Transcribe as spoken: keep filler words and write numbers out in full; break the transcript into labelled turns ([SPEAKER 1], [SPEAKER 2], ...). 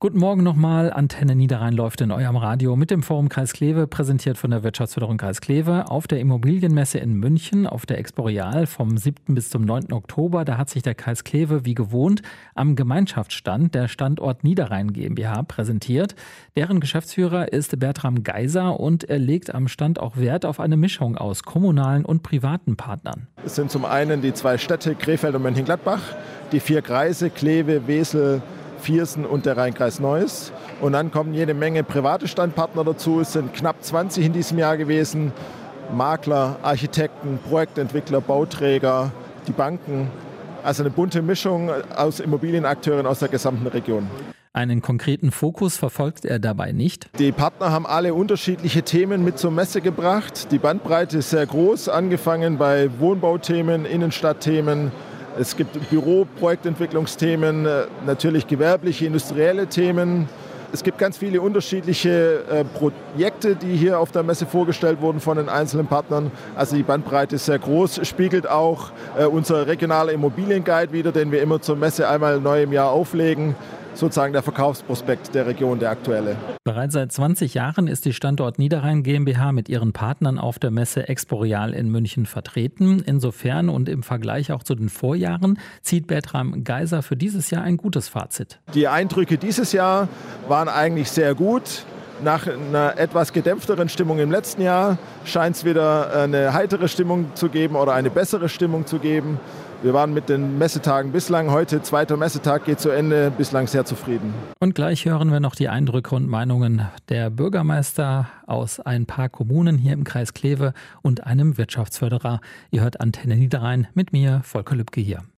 [SPEAKER 1] Guten Morgen nochmal. Antenne Niederrhein läuft in eurem Radio mit dem Forum Kreis Kleve, präsentiert von der Wirtschaftsförderung Kreis Kleve auf der Immobilienmesse in München auf der Expo Real vom siebten bis zum neunten Oktober. Da hat sich der Kreis Kleve wie gewohnt am Gemeinschaftsstand der Standort Niederrhein GmbH präsentiert. Deren Geschäftsführer ist Bertram Geiser und er legt am Stand auch Wert auf eine Mischung aus kommunalen und privaten Partnern.
[SPEAKER 2] Es sind zum einen die zwei Städte Krefeld und Mönchengladbach, die vier Kreise Kleve, Wesel, Viersen und der Rhein-Kreis Neuss. Und dann kommen jede Menge private Standpartner dazu. Es sind knapp zwanzig in diesem Jahr gewesen. Makler, Architekten, Projektentwickler, Bauträger, die Banken. Also eine bunte Mischung aus Immobilienakteuren aus der gesamten Region.
[SPEAKER 1] Einen konkreten Fokus verfolgt er dabei nicht.
[SPEAKER 2] Die Partner haben alle unterschiedliche Themen mit zur Messe gebracht. Die Bandbreite ist sehr groß, angefangen bei Wohnbauthemen, Innenstadtthemen. Es gibt Büro-Projektentwicklungsthemen, natürlich gewerbliche, industrielle Themen. Es gibt ganz viele unterschiedliche äh, Projekte, die hier auf der Messe vorgestellt wurden von den einzelnen Partnern. Also die Bandbreite ist sehr groß, spiegelt auch äh, unser regionaler Immobilienguide wider, den wir immer zur Messe einmal neu im Jahr auflegen. Sozusagen der Verkaufsprospekt der Region, der aktuelle.
[SPEAKER 1] Bereits seit zwanzig Jahren ist die Standort Niederrhein GmbH mit ihren Partnern auf der Messe Expo Real in München vertreten. Insofern und im Vergleich auch zu den Vorjahren zieht Bertram Geiser für dieses Jahr ein gutes Fazit.
[SPEAKER 2] Die Eindrücke dieses Jahr waren eigentlich sehr gut. Nach einer etwas gedämpfteren Stimmung im letzten Jahr scheint es wieder eine heitere Stimmung zu geben oder eine bessere Stimmung zu geben. Wir waren mit den Messetagen bislang, heute zweiter Messetag geht zu Ende, bislang sehr zufrieden.
[SPEAKER 1] Und gleich hören wir noch die Eindrücke und Meinungen der Bürgermeister aus ein paar Kommunen hier im Kreis Kleve und einem Wirtschaftsförderer. Ihr hört Antenne Niederrhein mit mir, Volker Lübke hier.